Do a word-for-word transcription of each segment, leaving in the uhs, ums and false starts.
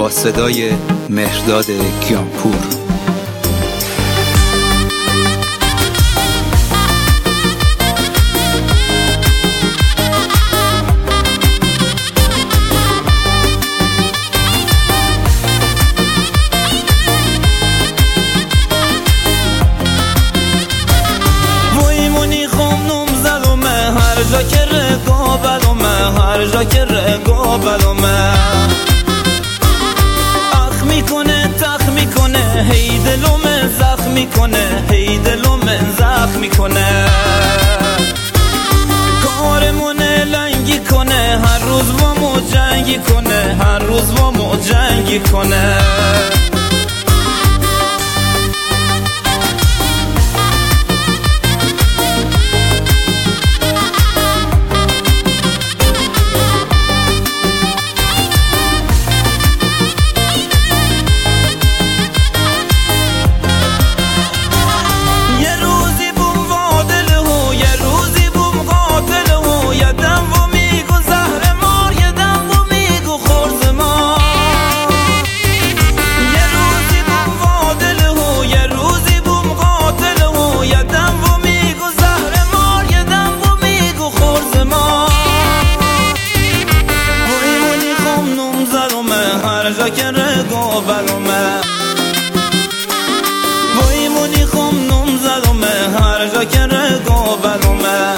با صدای مهرداد کیانپور. هر جا که رگا بلومه هر جا که رگا بلومه اخ میکنه تخ میکنه هی دلومه زخم میکنه هی دلومه زخم میکنه کارمونه لنگی کنه هر روز وامو جنگی کنه هر روز وامو جنگی کنه هر جا که رگا بلومه وای مونی خم نم زدومه هر جا که رگا بلومه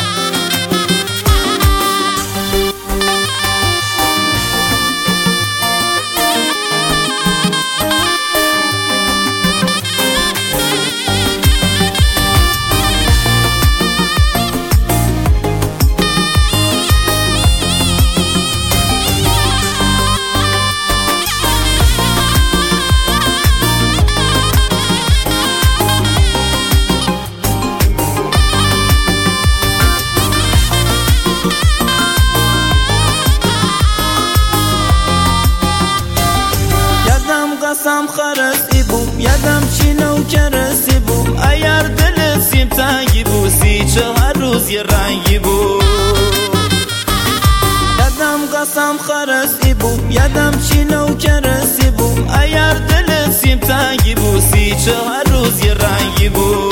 قسم خرسی بوم یادم چی نو کرسی بوم اگر دل سیم تنگی بو سی چه هر روز یه رنگی بو یادم قسم خرسی بوم یادم چی نو کرسی بوم اگر دل سیم تنگی بو سی چه هر روز یه رنگی بو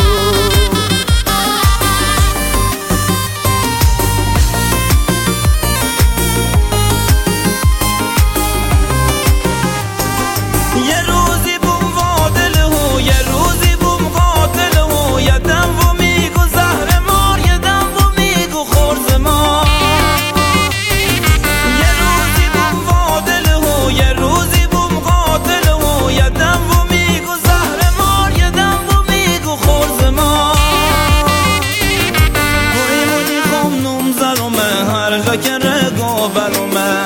هر جا که رگا بلومه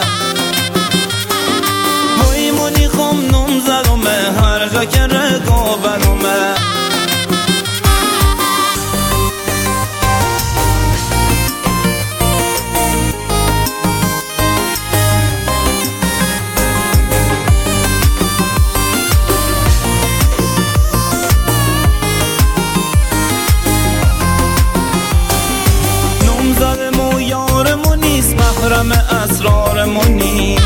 وای مونی خم نم زدومه هر جا که رگا بلومه محرم اسرارمون نیست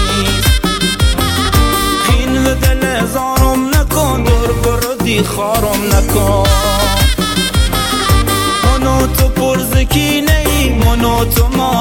خین و دل هزارم نکن دور برو دی خارم نکن منو تو پرزکی نی منو تو ما